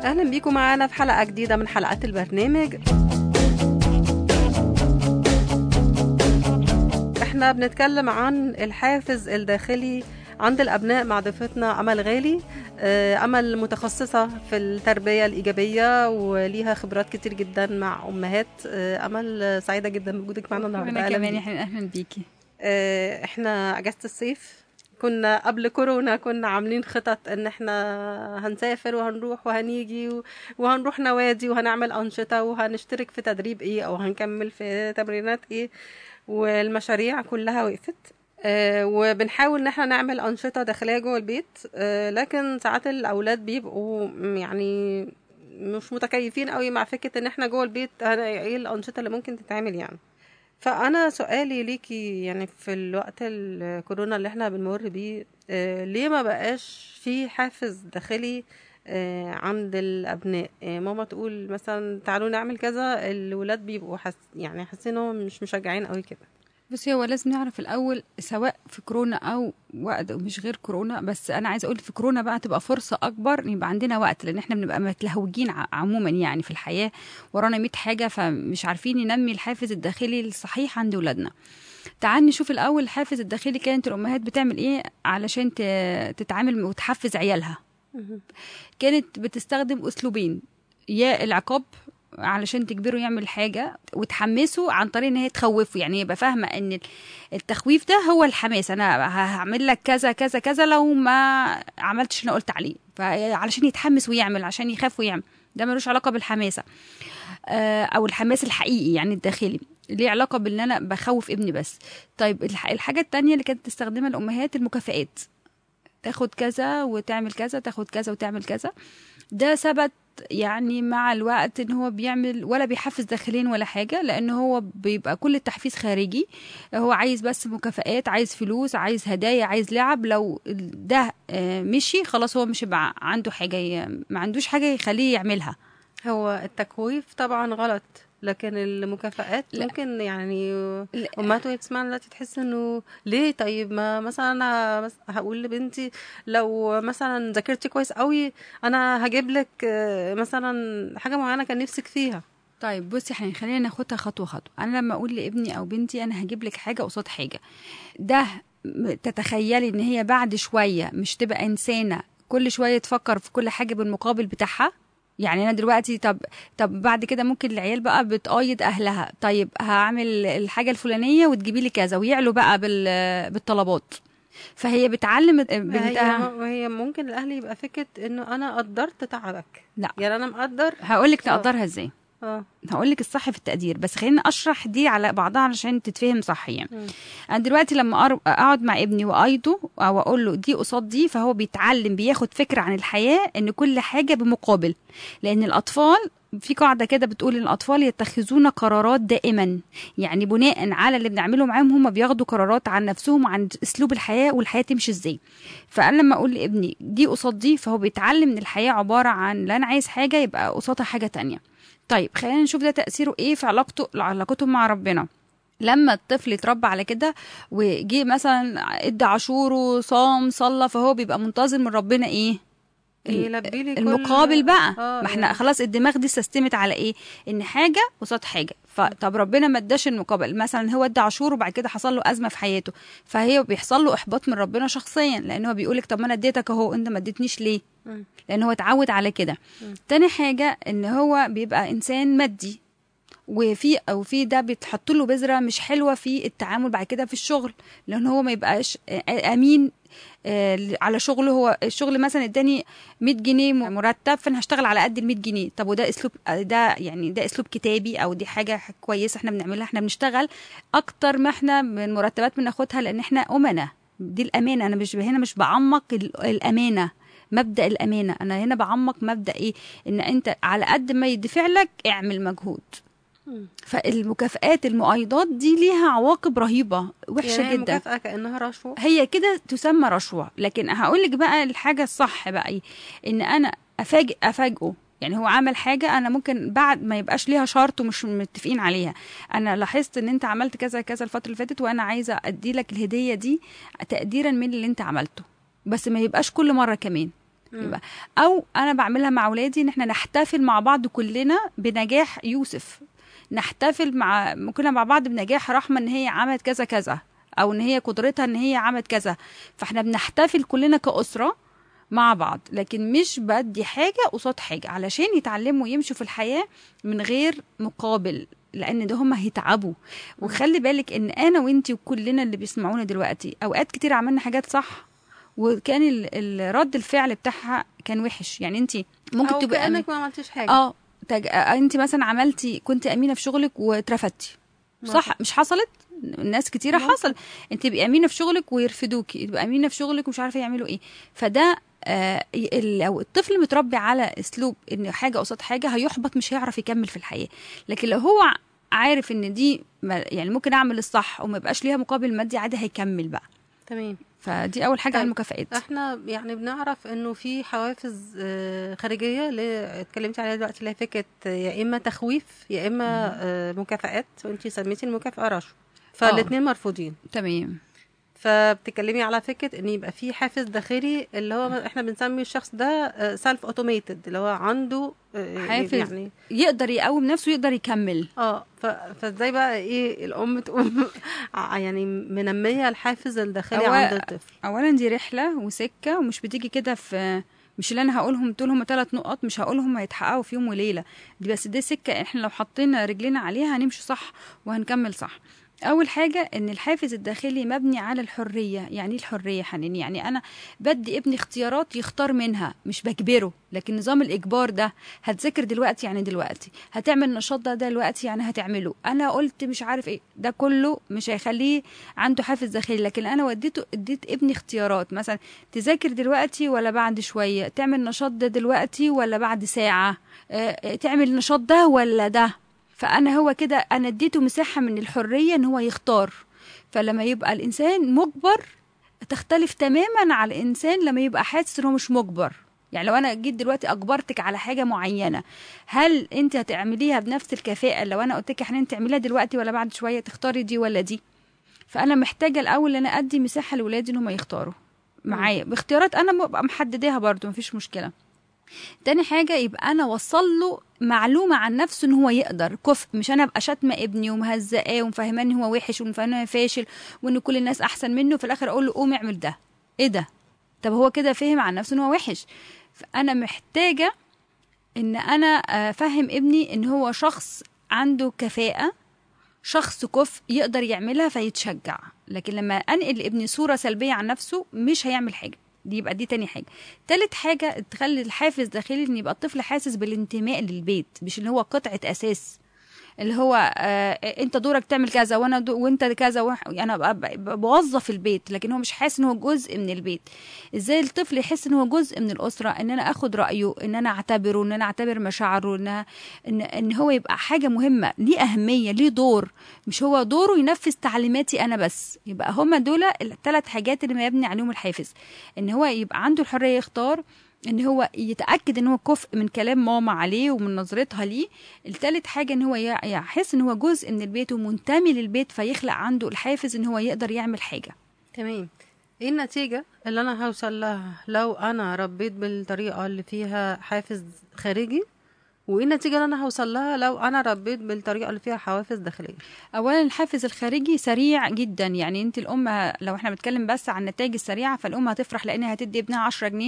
أهلا بيكم معانا في حلقة جديدة من حلقات البرنامج. احنا بنتكلم عن الحافز الداخلي عند الأبناء مع ضيفتنا أمل غالي. أمل متخصصة في التربية الإيجابية وليها خبرات كتير جدا مع أمهات. أمل سعيدة جدا بوجودك معنا النهاردة. أنا كمان أهلا بيكي. احنا أجازة الصيف، كنا قبل كورونا كنا عاملين خطط ان احنا هنسافر وهنروح وهنيجي وهنروح نوادي وهنعمل أنشطة وهنشترك في تدريب ايه او هنكمل في تمرينات ايه، والمشاريع كلها وقفت. وبنحاول ان احنا نعمل أنشطة داخلية جوه البيت، لكن ساعات الأولاد بيبقوا يعني مش متكيفين قوي مع فكرة ان احنا جوه البيت ايه الأنشطة اللي ممكن تتعمل يعني. فأنا سؤالي ليكي يعني في الوقت الكورونا اللي احنا بنمر بيه، ليه ما بقاش في حافز داخلي عند الأبناء؟ ماما تقول مثلا تعالوا نعمل كذا، الولاد بيبقوا يعني حاسين انهم مش مشجعين قوي كده. بصي، هو لازم نعرف الأول سواء في كورونا أو وقت مش غير كورونا، بس أنا عايزة أقول في كورونا بقى تبقى فرصة أكبر يبقى عندنا وقت، لأن احنا بنبقى متلهوجين عموما يعني في الحياة، ورانا 100 حاجة، فمش عارفين ننمي الحافز الداخلي الصحيح عند ولادنا. تعال نشوف الأول الحافز الداخلي كانت الأمهات بتعمل إيه علشان تتعامل وتحفز عيالها. كانت بتستخدم أسلوبين: يا العقاب علشان تجبره يعمل حاجة وتحمسه عن طريق ان هي تخوفه، يعني يبقى فاهمة ان التخويف ده هو الحماس، انا هعمل لك كذا كذا كذا لو ما عملتش اللي قلت عليه، فعلشان يتحمس ويعمل، عشان يخاف ويعمل. ده ملوش علاقة بالحماسة او الحماس الحقيقي يعني الداخلي، ليه علاقة بان انا بخوف ابني بس. طيب الحاجة التانية اللي كانت تستخدمها الامهات المكافآت، تاخد كذا وتعمل كذا، تاخد كذا وتعمل كذا. ده ثبت يعني مع الوقت ان هو بيعمل ولا بيحفز داخلين ولا حاجة، لان هو بيبقى كل التحفيز خارجي، هو عايز بس مكافآت، عايز فلوس، عايز هدايا، عايز لعب. لو ده مشي خلاص هو مش هيبقى عنده حاجة، ما عندوش حاجة يخليه يعملها. هو التكويف طبعا غلط، لكن المكافآت ممكن يعني امهات وهي بتسمعنا دلوقتي تحس انه ليه؟ طيب ما مثلا انا هقول لبنتي لو مثلا ذاكرتي كويس قوي انا هجيب لك مثلا حاجه معينه كان نفسك فيها. طيب بصي، خلينا ناخدها خطوه خطوه. انا لما اقول لابني او بنتي انا هجيب لك حاجه قصاد حاجه، ده تتخيلي ان هي بعد شويه مش تبقى انسانه كل شويه تفكر في كل حاجه بالمقابل بتاعها؟ يعني انا دلوقتي طب بعد كده ممكن العيال بقى بتقايض اهلها، طيب هعمل الحاجه الفلانيه وتجيبي لي كذا، ويعلوا بقى بالطلبات. فهي بتعلم بنتها. وهي ممكن الاهل يبقى فكره انه انا قدرت تعبك. لا، يعني انا مقدر. هقولك نقدرها ازاي. هقولك الصح في التقدير، بس خلينا اشرح دي على بعضها علشان تتفهم صح يعني. انا دلوقتي لما اقعد مع ابني واقيده او اقول له دي قصاد دي، فهو بيتعلم، بياخد فكره عن الحياه ان كل حاجه بمقابل. لان الاطفال في قاعدة كده بتقول ان الاطفال يتخذون قرارات دائما، يعني بناء على اللي بنعمله معاهم هم بياخدوا قرارات عن نفسهم وعن اسلوب الحياة والحياة تمشي ازاي. فانا لما اقول لابني دي قصاد دي، فهو بيتعلم ان الحياة عبارة عن لا انا عايز حاجة يبقى قصادها حاجة تانية. طيب خلينا نشوف ده تأثيره ايه في علاقته مع ربنا. لما الطفل يتربى على كده وجي مثلا ادى عاشوره، صام، صلى، فهو بيبقى منتظر من ربنا ايه؟ المقابل بقى. ما احنا خلاص الدماغ دي استسلمت على ايه؟ ان حاجه قصاد حاجه. فطب ربنا ما اداش المقابل، مثلا هو ادى عاشور وبعد كده حصل له ازمه في حياته، فهي بيحصل له احباط من ربنا شخصيا، لان هو بيقولك طب ما انا اديتك اهو، انت ما اديتنيش ليه؟ لان هو اتعود على كده. تاني حاجه ان هو بيبقى انسان مادي، وفي ده بيتحط له بذره مش حلوه في التعامل بعد كده في الشغل، لان هو ما يبقاش امين على شغله. هو الشغل مثلا اداني 100 جنيه مرتب، فانا هشتغل على قد ال 100 جنيه. طب وده اسلوب، ده يعني ده اسلوب كتابي او دي حاجه كويسه احنا بنعملها؟ احنا بنشتغل اكتر ما احنا من مرتبات بناخدها، لان احنا امنه. دي الامانه. انا مش هنا مش بعمق الامانه، مبدا الامانه. انا هنا بعمق مبدا ايه؟ ان انت على قد ما يدفع لك اعمل مجهود. فالمكافآت المؤيدات دي ليها عواقب رهيبة وحشة يعني جدا. المكافأة كأنها رشوة، هي كده تسمى رشوة. لكن هقولك بقى الحاجة الصح بقى ايه؟ ان انا افاجئه. يعني هو عمل حاجة انا ممكن بعد ما يبقاش ليها شرط ومش متفقين عليها، انا لاحظت ان انت عملت كذا كذا الفترة اللي فاتت، وانا عايزة ادي لك الهدية دي تقديرا من اللي انت عملته، بس ما يبقاش كل مرة كمان. يبقى او انا بعملها مع اولادي ان احنا نحتفل مع بعض كلنا بنجاح يوسف، نحتفل كلنا مع بعض بنجاح رحمة ان هي عملت كذا كذا، او ان هي قدرتها ان هي عملت كذا، فاحنا بنحتفل كلنا كأسرة مع بعض، لكن مش بدي حاجة قصاد حاجة علشان يتعلموا يمشوا في الحياة من غير مقابل، لان ده هم هيتعبوا. وخلي بالك ان انا وانتي وكلنا اللي بيسمعونا دلوقتي اوقات كتير عملنا حاجات صح وكان الرد الفعل بتاعها كان وحش. يعني انتي ممكن تبقى كأنك ما عملتيش حاجة. انت مثلا عملتي كنت امينه في شغلك واترفدتي، صح؟ مش حصلت؟ ناس كتيره حصل. انت تبقي امينه في شغلك ويرفدوكي، تبقى امينه في شغلك ومش عارفه يعملوا ايه. فده لو الطفل متربي على اسلوب ان حاجه قصاد حاجه هيحبط، مش هيعرف يكمل في الحياه. لكن لو هو عارف ان دي يعني ممكن اعمل الصح وما يبقاش ليها مقابل مادي، عادي هيكمل بقى. تمام. فدي اول حاجه. طيب. على المكافئات احنا يعني بنعرف انه في حوافز خارجيه اللي اتكلمتي عليها دلوقتي، اللي هي فكره يا اما تخويف يا اما مكافئات، وانتي سميتي المكافاه رشوه، فالاثنين مرفوضين. تمام. فبتتكلمي على فكره ان يبقى في حافز داخلي اللي هو احنا بنسمي الشخص ده سيلف اوتوميتد، اللي هو عنده حافز يعني يقدر يقوم نفسه، يقدر يكمل. فازاي بقى ايه الام تقوم يعني منميه الحافز الداخلي عند الطفل؟ اولا دي رحله وسكه، ومش بتيجي كده في، مش اللي انا هقولهم دول هم 3 نقط مش هقولهم هيتحققوا في يوم وليله، دي بس دي سكه احنا لو حطينا رجلنا عليها هنمشي صح وهنكمل صح. اول حاجه ان الحافز الداخلي مبني على الحريه. يعني ايه الحريه حنين؟ يعني انا بدي ابني اختيارات يختار منها، مش بجبره. لكن نظام الاجبار ده، هتذاكر دلوقتي يعني دلوقتي، هتعمل النشاط ده دلوقتي يعني هتعمله، انا قلت مش عارف ايه، ده كله مش هيخليه عنده حافز داخلي. لكن انا اديت ابني اختيارات، مثلا تذاكر دلوقتي ولا بعد شويه، تعمل النشاط ده دلوقتي ولا بعد ساعه، تعمل النشاط ده ولا ده. فانا هو كده انا اديته مساحه من الحريه ان هو يختار. فلما يبقى الانسان مجبر تختلف تماما على الانسان لما يبقى حاسس ان هو مش مجبر. يعني لو انا جيت دلوقتي اجبرتك على حاجه معينه، هل انت هتعمليها بنفس الكفاءه لو انا قلت لك احنا تعمليها دلوقتي ولا بعد شويه؟ تختاري دي ولا دي؟ فانا محتاجه الاول ان انا ادي مساحه لاولادي ان هم يختاروا معايا باختيارات انا ببقى محدداها برضو، مفيش مشكله. تاني حاجة يبقى أنا وصل له معلومة عن نفسه إن هو يقدر كفء، مش أنا أبقى شاتمة ابني ومهزقاه ومفهماه إن هو وحش ومفهماه إنه فاشل وإن كل الناس أحسن منه، في الآخر أقول له قوم اعمل ده. إيه ده؟ طب هو كده فهم عن نفسه إن هو وحش. فأنا محتاجة إن أنا أفهم ابني إن هو شخص عنده كفاءة، شخص كفء يقدر يعملها فيتشجع. لكن لما أنقل ابني صورة سلبية عن نفسه مش هيعمل حاجة. دي يبقى دي تاني حاجة. تالت حاجة تخلي الحافز داخلي ان يبقى الطفل حاسس بالانتماء للبيت، مش اللي هو قطعة اساس، اللي هو انت دورك تعمل كذا وانا وانت كذا انا بوظف البيت، لكن هو مش حاسس ان هو جزء من البيت. ازاي الطفل يحس ان هو جزء من الاسره؟ ان انا اخد رايه، ان انا اعتبره، ان انا اعتبر مشاعره، ان هو يبقى حاجه مهمه، ليه اهميه، ليه دور، مش هو دوره ينفذ تعليماتي انا بس. يبقى هما دول ال3 حاجات اللي ما يبني عليهم الحافز. ان هو يبقى عنده الحريه يختار، ان هو يتاكد ان هو كفء من كلام ماما عليه ومن نظرتها ليه. الثالث حاجه ان هو يحس ان هو جزء من البيت ومنتمي للبيت، فيخلق عنده الحافز ان هو يقدر يعمل حاجه. تمام. ايه النتيجه اللي انا هوصل لها لو انا ربيت بالطريقه اللي فيها حافز خارجي، وايه النتيجه اللي انا هوصل لها لو انا ربيت بالطريقه اللي فيها حوافز داخليه؟ اولا الحافز الخارجي سريع جدا. يعني انت الام لو احنا بنتكلم بس عن النتائج السريعه، فالام هتفرح لانها هتدي ابنها 10 جنيه،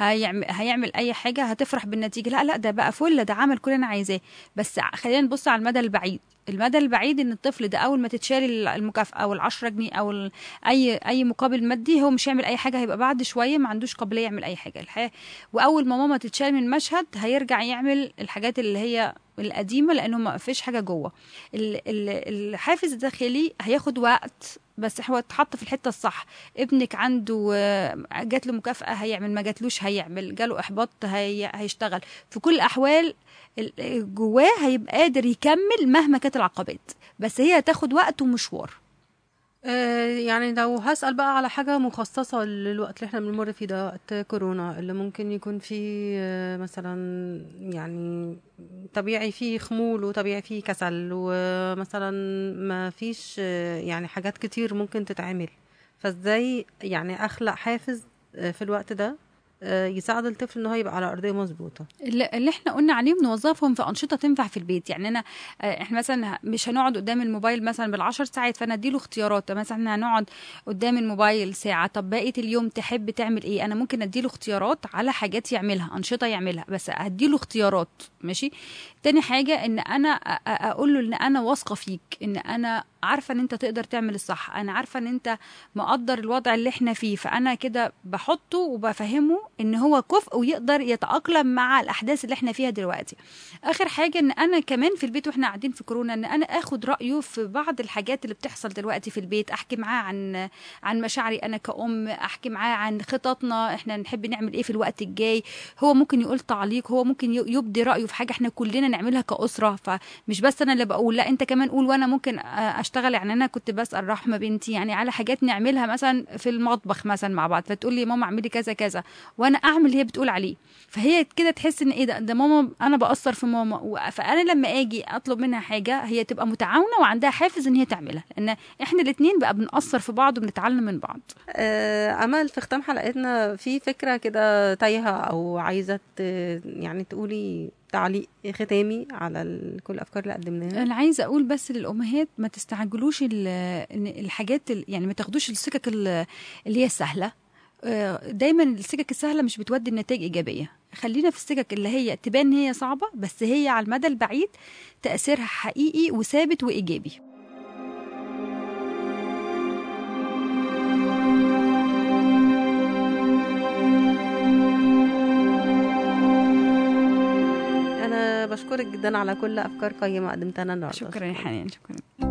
هيعمل اي حاجه هتفرح بالنتيجه. لا ده بقى فل، ده عمل كل اللي انا عايزاه. بس خلينا نبص على المدى البعيد. المدى البعيد ان الطفل ده اول ما تتشال المكافاه او ال10 جنيه او اي مقابل مادي، هو مش هيعمل اي حاجه، هيبقى بعد شويه ما عندوش قابليه يعمل اي حاجه الحياه. واول ما ماما تتشال من المشهد هيرجع يعمل الحاجات اللي هي القديمه، لانه ما فيش حاجه جوه. الحافز الداخلي هياخد وقت، بس هو اتحط في الحته الصح. ابنك عنده جات له مكافاه هيعمل، ما جاتلوش هيعمل، جاله احباط هيشتغل. في كل الاحوال جواه هيبقى قادر يكمل مهما كانت العقبات، بس هي هتاخد وقت ومشوار. يعني لو هسأل بقى على حاجة مخصصة للوقت اللي احنا بنمر فيه ده، وقت كورونا، اللي ممكن يكون فيه مثلا يعني طبيعي فيه خمول وطبيعي فيه كسل، ومثلا ما فيش يعني حاجات كتير ممكن تتعمل، فازاي يعني اخلق حافز في الوقت ده يساعد الطفل ان هو يبقى على ارضيه مظبوطه. اللي احنا قلنا عليهم نوظفهم في انشطه تنفع في البيت. يعني انا احنا مثلا مش هنقعد قدام الموبايل مثلا بالعشر ساعات، فانا اديله اختيارات. مثلا احنا هنقعد قدام الموبايل ساعه، طب بقيه اليوم تحب تعمل ايه؟ انا ممكن اديله اختيارات على حاجات يعملها، انشطه يعملها، بس اديله اختيارات. ماشي. تاني حاجه ان انا اقول له ان انا واثقه فيك، ان انا عارفه ان انت تقدر تعمل الصح، انا عارفه ان انت مقدر الوضع اللي احنا فيه، فانا كده بحطه وبفهمه ان هو كفء ويقدر يتاقلم مع الاحداث اللي احنا فيها دلوقتي. اخر حاجه ان انا كمان في البيت واحنا قاعدين في كورونا، ان انا اخد رايه في بعض الحاجات اللي بتحصل دلوقتي في البيت، احكي معاه عن مشاعري انا كأم، احكي معاه عن خططنا احنا نحب نعمل ايه في الوقت الجاي. هو ممكن يقول تعليق، هو ممكن يبدي رايه في حاجه احنا كلنا نعملها كأسره، فمش بس انا اللي بقول، لا انت كمان قول وانا ممكن اشتغل. يعني انا كنت بسأل رحمه بنتي يعني على حاجات نعملها مثلا في المطبخ مثلا مع بعض، فتقول لي ماما اعملي كذا كذا وانا اعمل اللي هي بتقول عليه، فهي كده تحس ان ايه ده ماما، انا بأثر في ماما. فانا لما اجي اطلب منها حاجه هي تبقى متعاونه وعندها حافز ان هي تعملها، لان احنا الاثنين بقى بنأثر في بعض وبنتعلم من بعض. امل، في ختام حلقتنا في فكره كده تايهه او عايزه يعني تقولي تعليق ختامي على كل الافكار اللي قدمناها؟ انا عايزه اقول بس للامهات ما تستعجلوش الحاجات، يعني ما تاخدوش السكك اللي هي السهله. دايما السكك السهله مش بتودي النتائج ايجابيه. خلينا في السكك اللي هي تبان ان هي صعبه، بس هي على المدى البعيد تاثيرها حقيقي وثابت وايجابي. انا بشكرك جدا على كل افكار قيمه قدمتها النهارده. شكرا يا حنان، شكرا.